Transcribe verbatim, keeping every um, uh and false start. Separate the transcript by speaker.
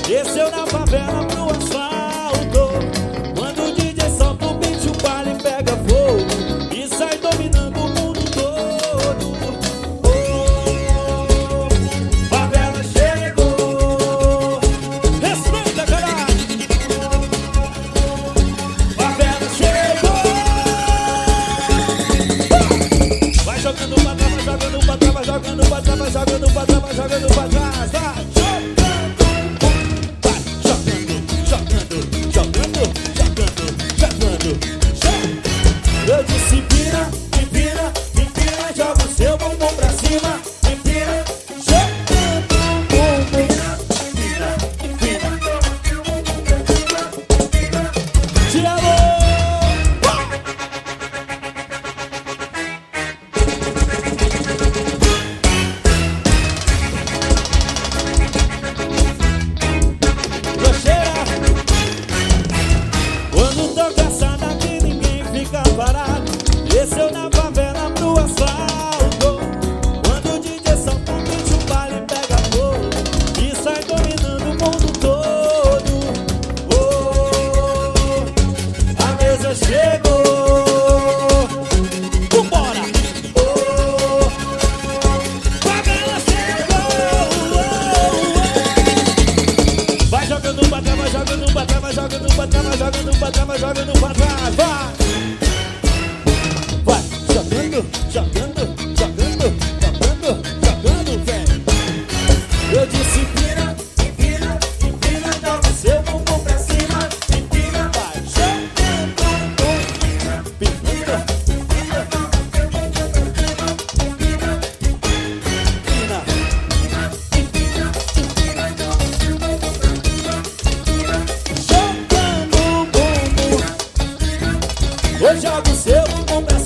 Speaker 1: Desceu na favela pro asfalto. Quando o D J solta o beat, o baile pega fogo e sai dominando o mundo todo. Oh, favela chegou. Respeita, caralho. Favela chegou. Vai jogando pra trás, vai jogando pra trás, vai jogando pra trás, vai jogando pra trás, vai jogando pra trás, vai. Eu disse empina, empina, empina, joga o seu bumbum pra cima. Empina, joga o bumbum. Empina, empina, te amo. Rocheira, quando toca essa daqui ninguém fica parado. Desceu na favela pro asfalto. Quando o D J solta o beat, o baile pega fogo e sai dominando o mundo todo. Oh, a mesa chegou. Vambora! Oh, favela chegou. Oh, oh. Vai jogando pra trás, vai jogando pra trás, vai jogando pra trás, vai jogando pra trás, vai jogando pra trás, vai! Vai jogando, jogando, jogando, jogando, jogando, vem. Eu disse empina, empina, empina, joga o seu bumbum pra cima. Empina, vai jogando, empina, empina, empina, empina, jogando o bumbum. Hoje joga o seu bumbum pra